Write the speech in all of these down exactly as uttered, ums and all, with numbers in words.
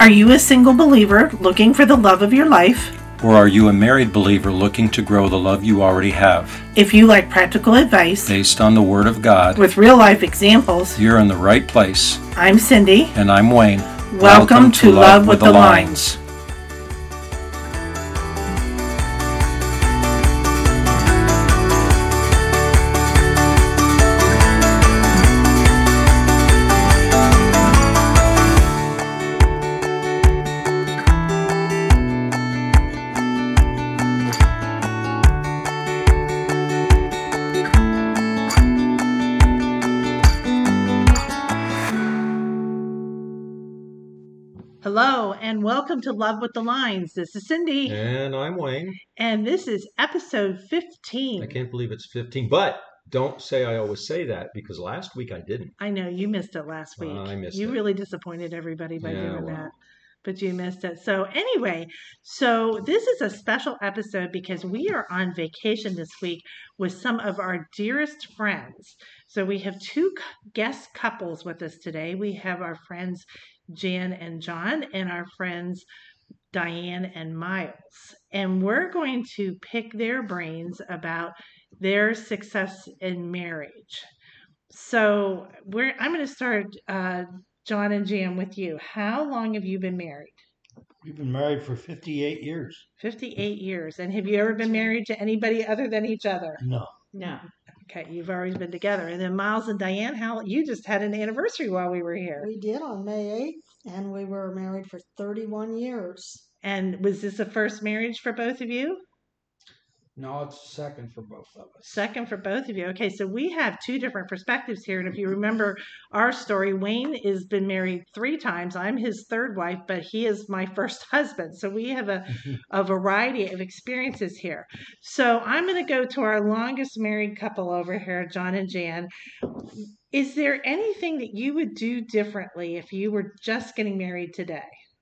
Are you a single believer looking for the love of your life? Or are you a married believer looking to grow the love you already have? If you like practical advice Based on the Word of God, with real-life examples, you're in the right place. I'm Cindy. And I'm Wayne. Welcome, Welcome to, to Love with the, the Lines. Lines. Hello, and welcome to Love with the Lines. This is Cindy. And I'm Wayne. And this is episode fifteen. I can't believe it's fifteen, but don't say I always say that because last week I didn't. I know, you missed it last week. Uh, I missed you it. You really disappointed everybody by yeah, doing well. that. But you missed it. So anyway, so this is a special episode because we are on vacation this week with some of our dearest friends. So we have two guest couples with us today. We have our friends Jan and John and our friends Diane and Miles. And we're going to pick their brains about their success in marriage. So we're I'm going to start uh, John and Jan with you. How long have you been married? We've been married for fifty-eight years. fifty-eight years. And have you ever been married to anybody other than each other? No. No. Okay, you've always been together. And then Miles and Diane, how you just had an anniversary while we were here. We did on May eighth, and we were married for thirty-one years. And was this a first marriage for both of you? No, it's second for both of us. Second for both of you. Okay, so we have two different perspectives here. And if you remember our story, Wayne has been married three times. I'm his third wife, but he is my first husband. So we have a, a variety of experiences here. So I'm going to go to our longest married couple over here, John and Jan. Is there anything that you would do differently if you were just getting married today?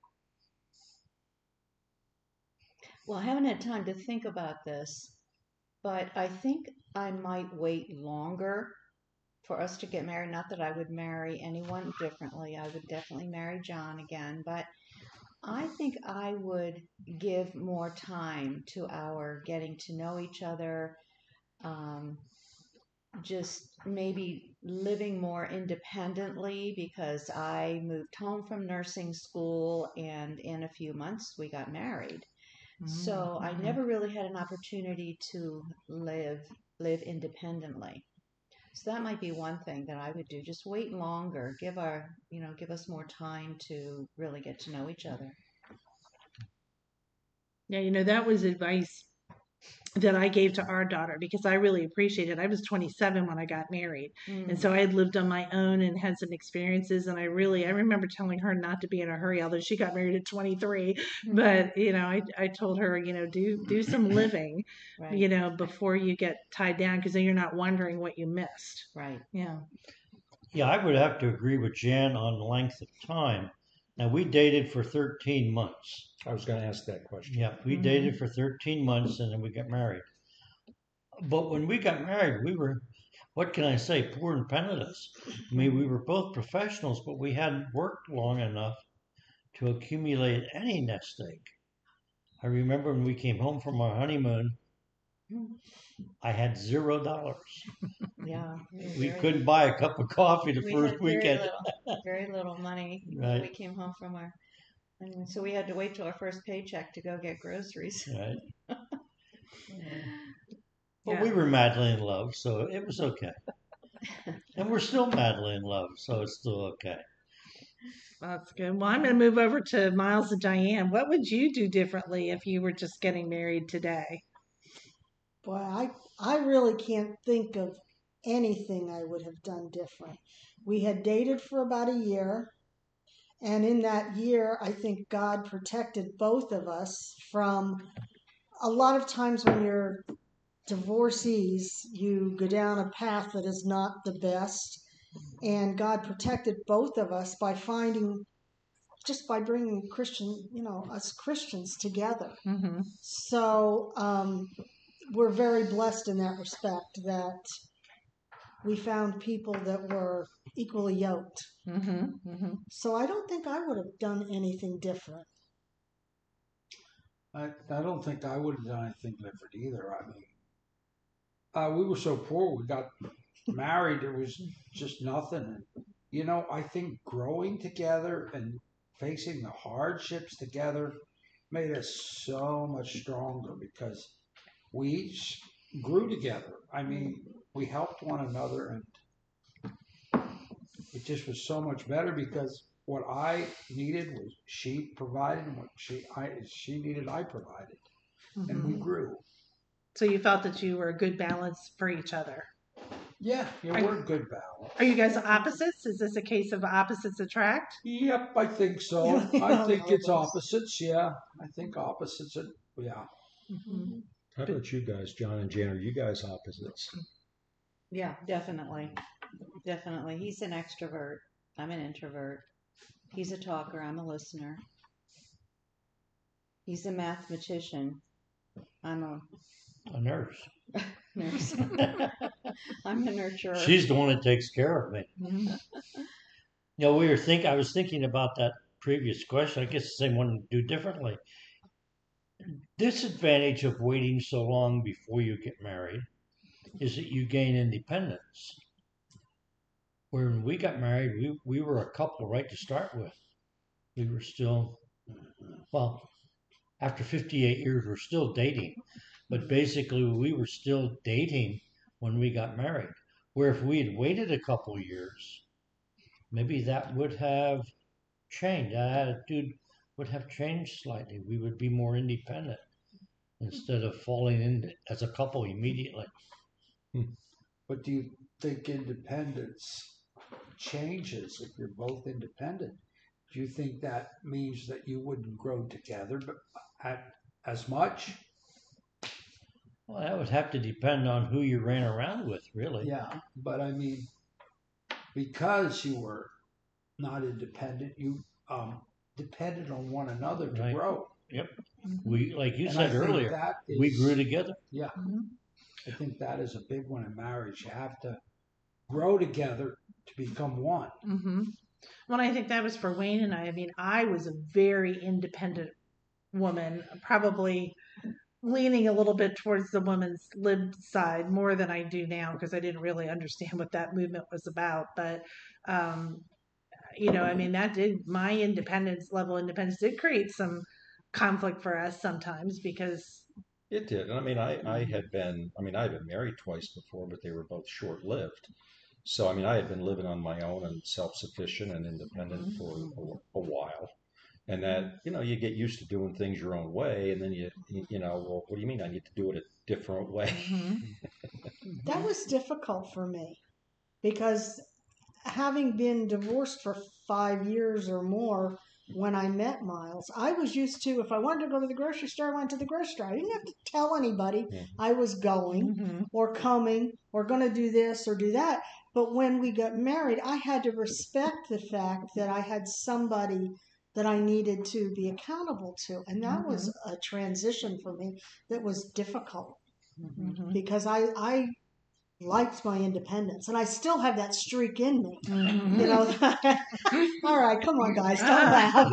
Well, I haven't had time to think about this, but I think I might wait longer for us to get married. Not that I would marry anyone differently. I would definitely marry John again, but I think I would give more time to our getting to know each other, um, just maybe living more independently because I moved home from nursing school and in a few months we got married. So I never really had an opportunity to live live independently. So that might be one thing that I would do. Just wait longer. Give our, you know, give us more time to really get to know each other. Yeah, you know, that was advice that I gave to our daughter because I really appreciated it. I was twenty-seven when I got married. Mm. And so I had lived on my own and had some experiences. And I really, I remember telling her not to be in a hurry, although she got married at twenty-three. Mm. But, you know, I, I told her, you know, do, do some living, right. you know, before you get tied down because then you're not wondering what you missed. Right. Yeah. Yeah, I would have to agree with Jan on length of time. Now, we dated for thirteen months. I was going to ask that question. Yeah, we mm-hmm. dated for thirteen months and then we got married. But when we got married, we were, what can I say, poor and penniless. I mean, we were both professionals, but we hadn't worked long enough to accumulate any nest egg. I remember when we came home from our honeymoon, I had zero dollars. Yeah. We very, couldn't buy a cup of coffee the we first had weekend. Very little, very little money right. when we came home from our, and so we had to wait till our first paycheck to go get groceries. Right. yeah. But yeah. we were madly in love, so it was okay. And we're still madly in love, so it's still okay. That's good. Well, I'm going to move over to Miles and Diane. What would you do differently if you were just getting married today? Boy, I, I really can't think of anything I would have done different. We had dated for about a year, and in that year, I think God protected both of us from a lot of times when you're divorcees, you go down a path that is not the best, and God protected both of us by finding, just by bringing Christian, you know, us Christians together. Mm-hmm. So, um, we're very blessed in that respect that we found people that were equally yoked. Mm-hmm. Mm-hmm. So I don't think I would have done anything different. I, I don't think I would have done anything different either. I mean, uh, we were so poor. We got married. It was just nothing. And, you know, I think growing together and facing the hardships together made us so much stronger because we each grew together. I mean, we helped one another, and it just was so much better because what I needed was she provided, and what she I she needed I provided, and we Mm-hmm. grew. So you felt that you were a good balance for each other. Yeah, yeah, Are- we're a good balance. Are you guys opposites? Is this a case of opposites attract? Yep, I think so. Yeah, I think all it's of us. opposites. Yeah, I think opposites. Are, yeah. Mm-hmm. How about you guys, John and Jan? Are you guys opposites? Yeah, definitely. Definitely. He's an extrovert. I'm an introvert. He's a talker. I'm a listener. He's a mathematician. I'm a A nurse. nurse. I'm a nurturer. She's the one that takes care of me. Mm-hmm. You know, we were think. I was thinking about that previous question. I guess the same one to do differently. Disadvantage of waiting so long before you get married is that you gain independence. When we got married, we, we were a couple right to start with. We were still, well, after fifty-eight years, we're still dating. But basically, we were still dating when we got married. Where if we had waited a couple years, maybe that would have changed. That attitude would have changed slightly. We would be more independent instead of falling in as a couple immediately. But do you think independence changes if you're both independent? Do you think that means that you wouldn't grow together but at, as much? Well, that would have to depend on who you ran around with, really. Yeah, but I mean, because you were not independent, you um, depended on one another to Right. grow. We, like you And I said think earlier, that is- we grew together. Yeah, Mm-hmm. I think that is a big one in marriage. You have to grow together to become one. Mm-hmm. Well, I think that was for Wayne and I. I mean, I was a very independent woman, probably leaning a little bit towards the women's lib side more than I do now because I didn't really understand what that movement was about. But, um, you know, I mean, that did, my independence, level of independence did create some conflict for us sometimes because. It did. And I mean, I, I had been, I mean, I had been married twice before, but they were both short lived. So, I mean, I had been living on my own and self sufficient and independent for a, a while. And that, you know, you get used to doing things your own way. And then you, you know, well, what do you mean I need to do it a different way? Mm-hmm. That was difficult for me because having been divorced for five years or more when I met Miles, I was used to, if I wanted to go to the grocery store, I went to the grocery store. I didn't have to tell anybody Mhm. I was going Mm-hmm. or coming or going to do this or do that. But when we got married, I had to respect the fact that I had somebody that I needed to be accountable to. And that was a transition for me that was difficult Mm-hmm. because I, I liked my independence and I still have that streak in me. Mm-hmm. You know, all right, come on, guys, don't laugh.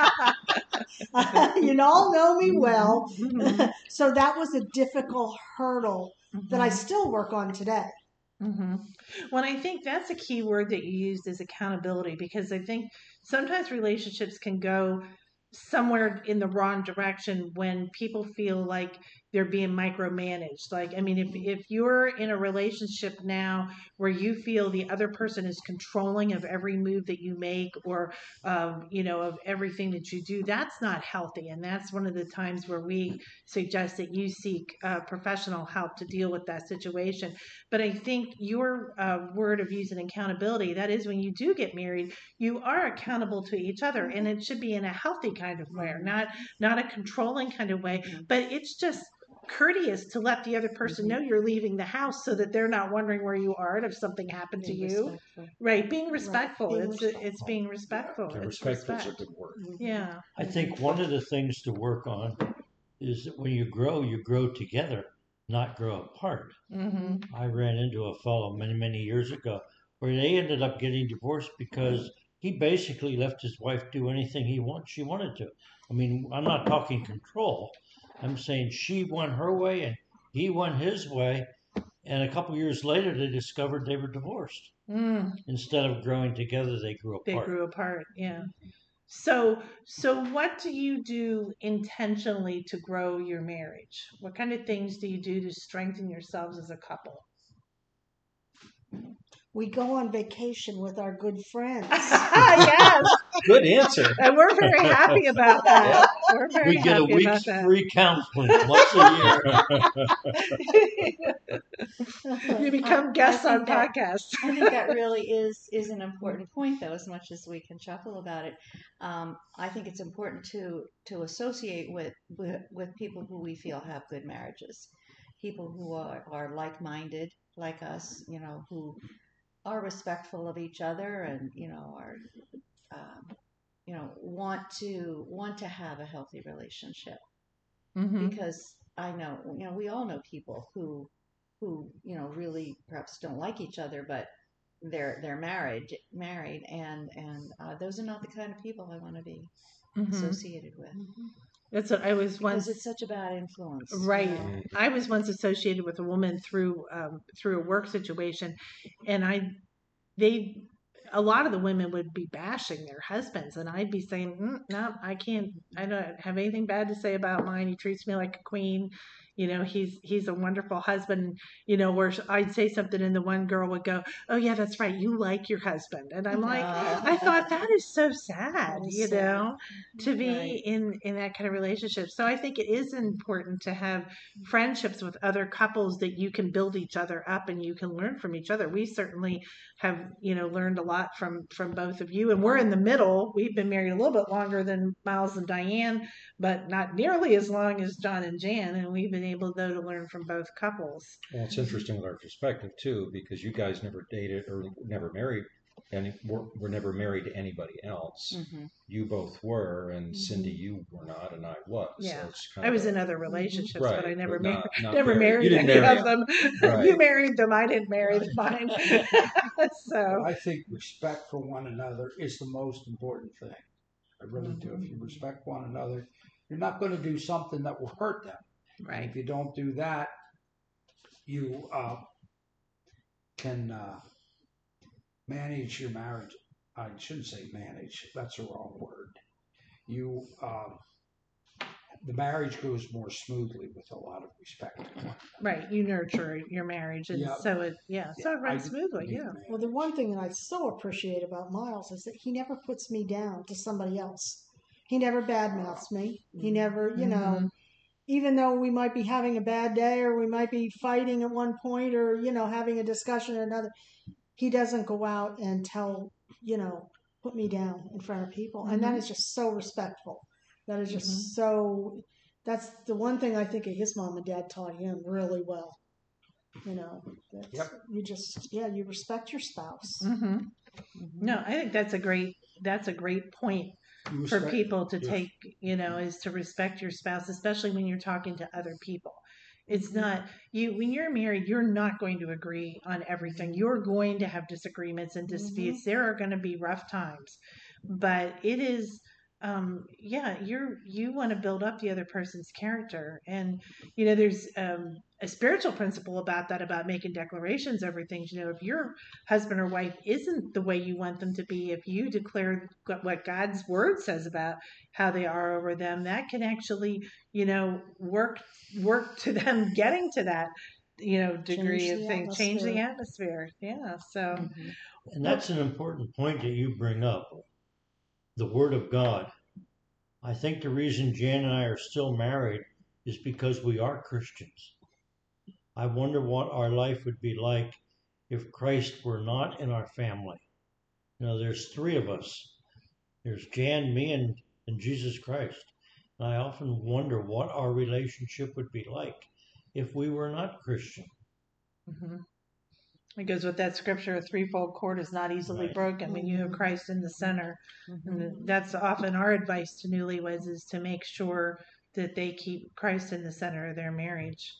You all know me well. Mm-hmm. So that was a difficult hurdle that I Mm-hmm. still work on today. Mm-hmm. Well, I think that's a key word that you used is accountability because I think sometimes relationships can go somewhere in the wrong direction when people feel like they're being micromanaged. Like, I mean, if, if you're in a relationship now where you feel the other person is controlling of every move that you make or, um, you know, of everything that you do, that's not healthy. And that's one of the times where we suggest that you seek uh, professional help to deal with that situation. But I think your uh, word of using accountability, that is when you do get married, you are accountable to each other. And it should be in a healthy kind of way, not, not a controlling kind of way, but it's just courteous to let the other person know you're leaving the house so that they're not wondering where you are and if something happened to Being you. respectful. Right. Being respectful. being it's respectful. it's being respectful. Yeah, It's respectful is a respect. good word. Yeah. I think one of the things to work on is that when you grow, you grow together, not grow apart. Mm-hmm. I ran into a fellow many, many years ago where they ended up getting divorced because he basically left his wife do anything he want she wanted to. I mean, I'm not talking control. I'm saying she went her way and he went his way, and a couple years later they discovered they were divorced. Mm, Instead of growing together, they grew they apart. grew apart. Yeah. So, so what do you do intentionally to grow your marriage? What kind of things do you do to strengthen yourselves as a couple? We go on vacation with our good friends. Yes, Good answer. and we're very happy about that. We're very We get a happy about week's that. free counseling once a year. You become guests I on think that- podcasts. I think that really is is an important point, though. As much as we can chuckle about it, um, I think it's important to to associate with, with with people who we feel have good marriages, people who are, are like minded, like us. You know, who are respectful of each other, and you know are um, you know want to want to have a healthy relationship. Mhm. Because I know, you know, we all know people who, who, you know, really perhaps don't like each other, but they're they're married, married, and and uh, those are not the kind of people I want to be Mhm. associated with, That's what I was once. because it's such a bad influence. you Right. know. I was once associated with a woman through um, through a work situation, and I they a lot of the women would be bashing their husbands, and I'd be saying, mm, "No, I can't. I don't have anything bad to say about mine. He treats me like a queen. You know, he's he's a wonderful husband. You know, where I'd say something, and the one girl would go, "Oh yeah, that's right. You like your husband," and I'm like, I thought that is so sad. That is You sad. know, to be Right. in in that kind of relationship. So I think it is important to have friendships with other couples that you can build each other up and you can learn from each other. We certainly have, you know, learned a lot from from both of you, and we're in the middle. We've been married a little bit longer than Miles and Diane, but not nearly as long as John and Jan, and we've been able though to learn from both couples. Well, it's interesting with our perspective too, because you guys never dated or never married, and were, were never married to anybody else. Mhm. You both were, and Cindy, you were not, and I was. Yeah. So it's kind I was of in a- other relationships, right, but I never but married not, not never married. married You didn't any marry of them. Right. You married them, I didn't marry mine. So I think respect for one another is the most important thing. I really do. If you respect one another, you're not going to do something that will hurt them. And right. if you don't do that, you uh, can uh, manage your marriage. I shouldn't say manage. That's the wrong word. You, um, the marriage goes more smoothly with a lot of respect. Right. You nurture your marriage, and Yeah. so it yeah, so it I runs smoothly. need Yeah. to Well, the one thing that I so appreciate about Miles is that he never puts me down to somebody else. He never badmouths me. He never, you know, Mhm. even though we might be having a bad day or we might be fighting at one point or, you know, having a discussion or another, he doesn't go out and tell, you know, put me down in front of people. And that Mhm. is just so respectful. That is just Mhm. so, that's the one thing I think his mom and dad taught him really well. You know, that's, Yep. you just, yeah, you respect your spouse. Mhm. No, I think that's a great that's a great point You for respect- people to yes. take, you know, is to respect your spouse, especially when you're talking to other people. It's not you when you're married, you're not going to agree on everything. You're going to have disagreements and disputes. There are going to be rough times. But it is um yeah, you're you want to build up the other person's character. And you know, there's um a spiritual principle about that, about making declarations over things. You know, if your husband or wife isn't the way you want them to be, if you declare what God's word says about how they are over them, that can actually, you know, work work to them getting to that, you know, degree Change of the thing, change the atmosphere. atmosphere. Yeah. So Mhm. And that's an important point that you bring up. The Word of God. I think the reason Jan and I are still married is because we are Christians. I wonder what our life would be like if Christ were not in our family. You know, there's three of us. There's Jan, me, and, and Jesus Christ. And I often wonder what our relationship would be like if we were not Christian. mhm. It goes with that scripture: a threefold cord is not easily Right. broken when you have Christ in the center. And that's often our advice to newlyweds, is to make sure that they keep Christ in the center of their marriage.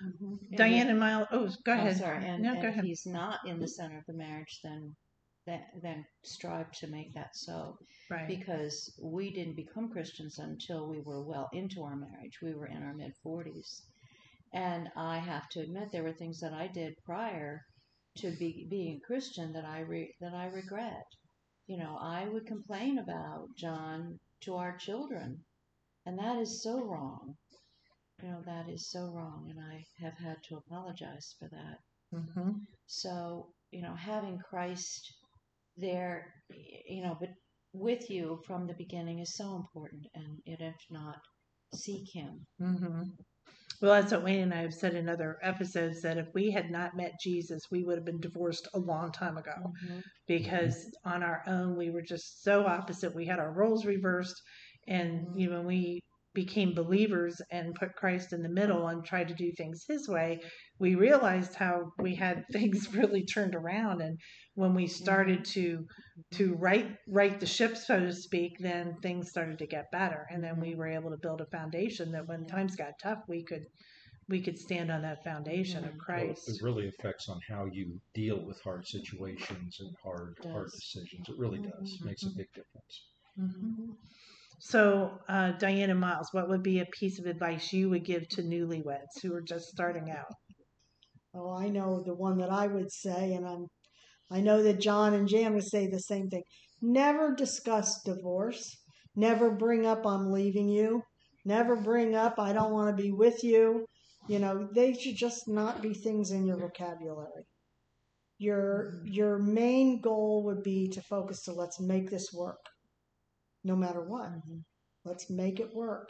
And Diane if- and Miles. Oh, go oh, ahead. sorry, and, no, and go if ahead. he's not in the center of the marriage, then that then strive to make that so. Right. Because we didn't become Christians until we were well into our marriage. We were in our mid forties, and I have to admit there were things that I did prior to be, being a Christian that I re, that I regret. You know, I would complain about John to our children, and that is so wrong. You know, that is so wrong, and I have had to apologize for that. Mm-hmm. So, you know, having Christ there, you know, but with you from the beginning is so important, and if not, seek Him. Mm-hmm. Well, that's what Wayne and I have said in other episodes, that if we had not met Jesus, we would have been divorced a long time ago, Mm-hmm. because on our own we were just so opposite. We had our roles reversed, and you know, when we became believers and put Christ in the middle and tried to do things His way, we realized how we had things really turned around. And when we started to to right right the ship, so to speak, then things started to get better, and then we were able to build a foundation that when times got tough, we could we could stand on that foundation of Well, Christ. it really affects on how you deal with hard situations and hard It hard does. decisions. It really does. It makes a big difference. Mm-hmm. So, uh, Diane and Miles, what would be a piece of advice you would give to newlyweds who are just starting out? Oh, I know the one that I would say, and I'm, I know that John and Jan would say the same thing. Never discuss divorce. Never bring up I'm leaving you. Never bring up I don't want to be with you. You know, they should just not be things in your vocabulary. Your your main goal would be to focus to let's make this work, no matter what. Mm-hmm. Let's make it work.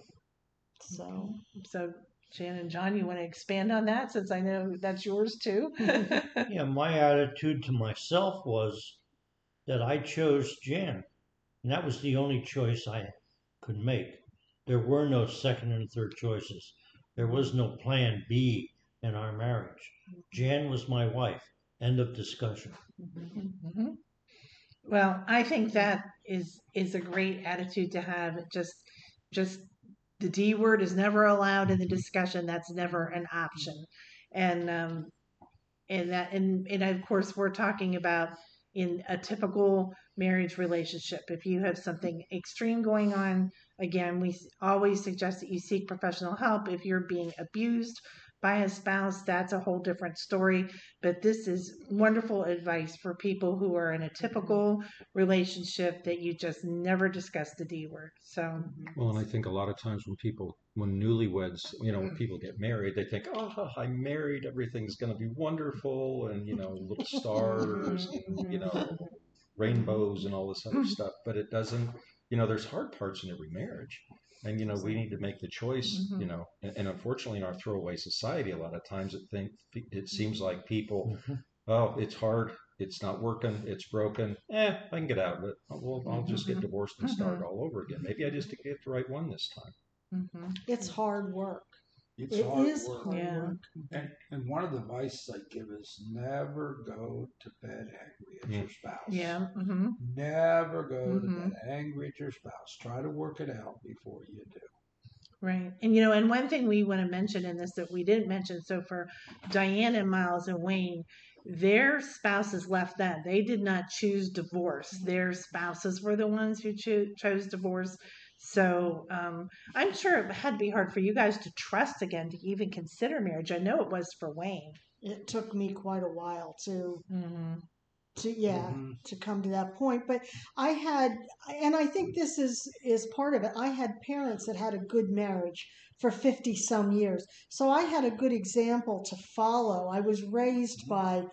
So, So, Jan and John, you want to expand on that, since I know that's yours too? Yeah, my attitude to myself was that I chose Jan, and that was the only choice I could make. There were no second and third choices. There was no plan B in our marriage. Jan was my wife. End of discussion. Mm-hmm. Well, I think that is is a great attitude to have. Just just the D word is never allowed in the discussion. That's never an option. And um, and that and, and of course we're talking about in a typical marriage relationship. If you have something extreme going on, again, we always suggest that you seek professional help. If you're being abused by a spouse, that's a whole different story. But this is wonderful advice for people who are in a typical relationship, that you just never discuss the D word. So, Well, and I think a lot of times when people, when newlyweds, you know, when people get married, they think, oh, I'm married, everything's going to be wonderful, and, you know, little stars, and, you know, rainbows and all this other stuff. But it doesn't, you know, there's hard parts in every marriage. And, you know, we need to make the choice, Mhm. you know, and, and unfortunately in our throwaway society, a lot of times it think it seems like people, oh, it's hard, it's not working, it's broken. Eh, I can get out of it. Well, I'll just get divorced and start all over again. Maybe I just didn't get the right one this time. mm-hmm. it's hard work. It's It hard is work. hard Yeah. work. And, and one of the advice I give is never go to bed angry at your spouse. Yeah. Mm-hmm. Never go Mhm. to bed angry at your spouse. Try to work it out before you do. Right. And, you know, and one thing we want to mention in this that we didn't mention, so for Diane and Miles and Wayne, their spouses left them. They did not choose divorce. Their spouses were the ones who cho- chose divorce. So um, I'm sure it had to be hard for you guys to trust again, to even consider marriage. I know it was for Wayne. It took me quite a while to Mm-hmm. to yeah Mhm. to come to that point, but I had, and I think this is is part of it. I had parents that had a good marriage for fifty some years, so I had a good example to follow. I was raised by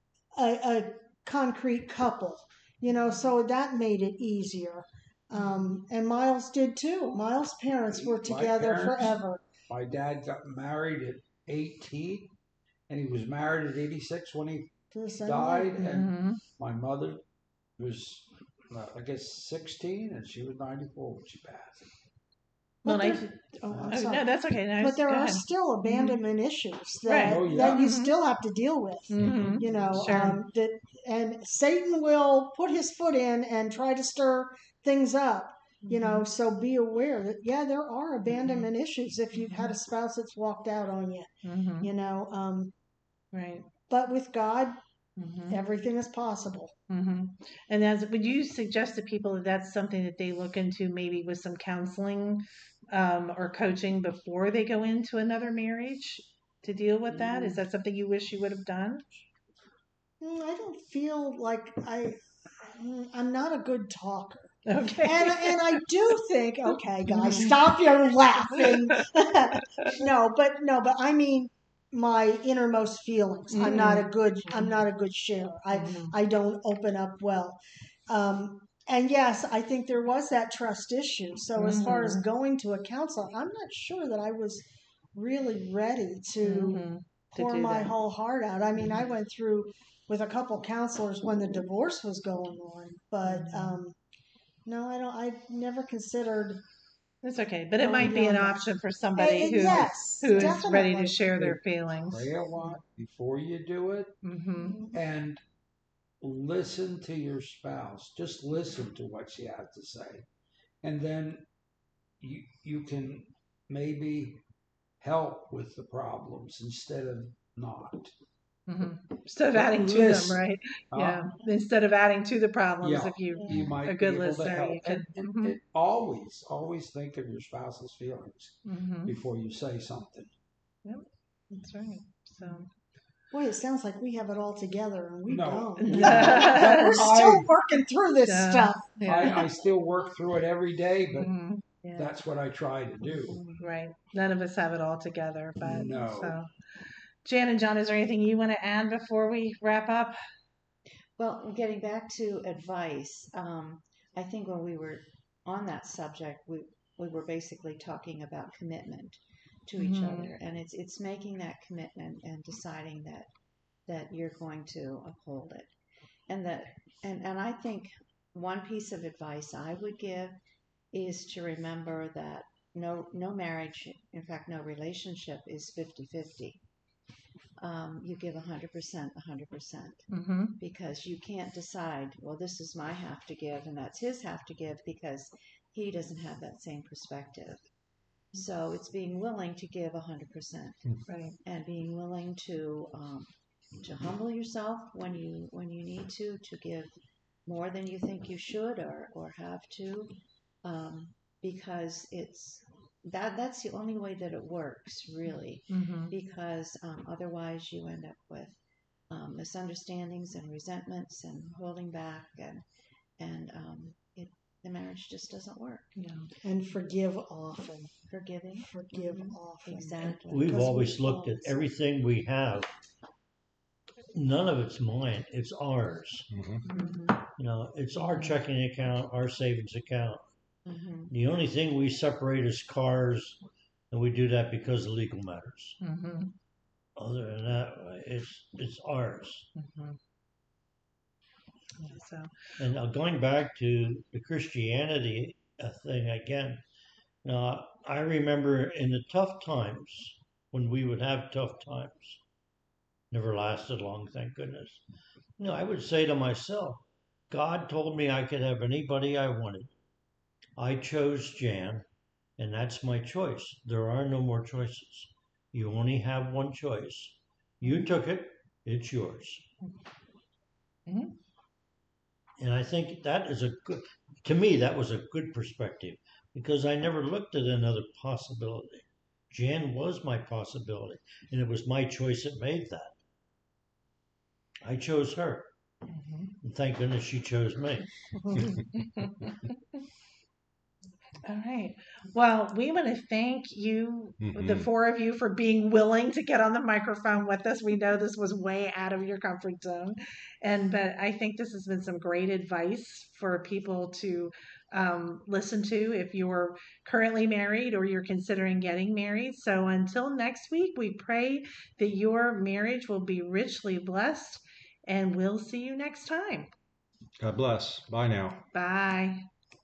a, a concrete couple, you know, so that made it easier. Um, and Miles did too. Miles' parents were My together parents- forever. My dad got married at eighteen, and he was married at eighty-six when he To the same died. way. And Mm-hmm. my mother was, uh, I guess, sixteen, and she was ninety-four when she passed. Well, But I, there- oh, I'm oh, sorry. no, that's okay. No, But there go are ahead. still abandonment issues Right. that, Oh, yeah. that you Mhm. still have to deal with. Mm-hmm. You know, Sure. um, that and Satan will put his foot in and try to stir things up. You know, so be aware that, yeah, there are abandonment issues if you've had a spouse that's walked out on you, Mm-hmm. you know. Um, Right. but with God, Mm-hmm. everything is possible. Mm-hmm. And as would you suggest to people that that's something that they look into, maybe with some counseling um, or coaching before they go into another marriage to deal with that? Is that something you wish you would have done? Mm, I don't feel like I, mm, I'm not a good talker. Okay. And, and I do think, okay, guys, stop your laughing. no, but no, but I mean my innermost feelings. I'm not a good, I'm not a good sharer. I, I don't open up well. Um, and yes, I think there was that trust issue. So as far as going to a counselor, I'm not sure that I was really ready to Mm-hmm. To pour do my that. whole heart out. I mean, I went through with a couple counselors when the divorce was going on, but um, no, I don't. I never considered. That's okay, but it Going might be an beyond that. option for somebody Eh, who yes, who is ready to definitely. share their feelings. Pray a lot before you do it, Mm-hmm. and listen to your spouse. Just listen to what she has to say, and then you you can maybe help with the problems instead of not. Mm-hmm. Instead of But adding to them, listen. right? Uh, Yeah. Instead of adding to the problems, Yeah, if you you might a good be able to listener, help. you can. And, and, Mhm. and always, always think of your spouse's feelings Mm-hmm. before you say something. Yep, that's right. So Boy, it sounds like we have it all together, and we No. don't. Yeah. But we're still I- working through this Yeah. stuff. yeah. I, I still work through it every day, but Mhm. Yeah. that's what I try to do. Right. None of us have it all together, but No. so Jan and John, is there anything you want to add before we wrap up? Well, getting back to advice, um, I think when we were on that subject, we we were basically talking about commitment to each Mhm. other, and it's it's making that commitment and deciding that that you're going to uphold it, and that and and I think one piece of advice I would give is to remember that no no marriage, in fact, no relationship is fifty-fifty. Um, you give one hundred percent, one hundred percent. Mm-hmm. Because you can't decide, well, this is my half to give and that's his half to give because he doesn't have that same perspective. So it's being willing to give one hundred percent Right. and being willing to um, to humble yourself when you when you need to to give more than you think you should or or have to, um, because it's that that's the only way that it works really. Mm-hmm. Because um, otherwise you end up with um, misunderstandings and resentments and holding back and and um, it the marriage just doesn't work. Yeah. And forgive often. Forgiving, Forgive Mhm. often. exactly. We've Because we always looked at fall. everything we have. None of it's mine. It's ours. Mhm. Mhm. You know, it's our checking account, our savings account. Mhm. The only thing we separate is cars, and we do that because of legal matters. Mm-hmm. Other than that, it's it's ours. Mm-hmm. Yeah, so And now going back to the Christianity uh, thing again, now I remember in the tough times when we would have tough times, never lasted long, thank goodness. You know, I would say to myself, God told me I could have anybody I wanted. I chose Jan, and that's my choice. There are no more choices. You only have one choice. You took it, it's yours. Mhm. And I think that is a good, to me, that was a good perspective because I never looked at another possibility. Jan was my possibility, and it was my choice that made that. I chose her. Mm-hmm. And thank goodness she chose me. All right. Well, we want to thank you, the Mhm. four of you, for being willing to get on the microphone with us. We know this was way out of your comfort zone, and but I think this has been some great advice for people to um, listen to if you're currently married or you're considering getting married. So until next week, we pray that your marriage will be richly blessed, and we'll see you next time. God bless. Bye now. Bye.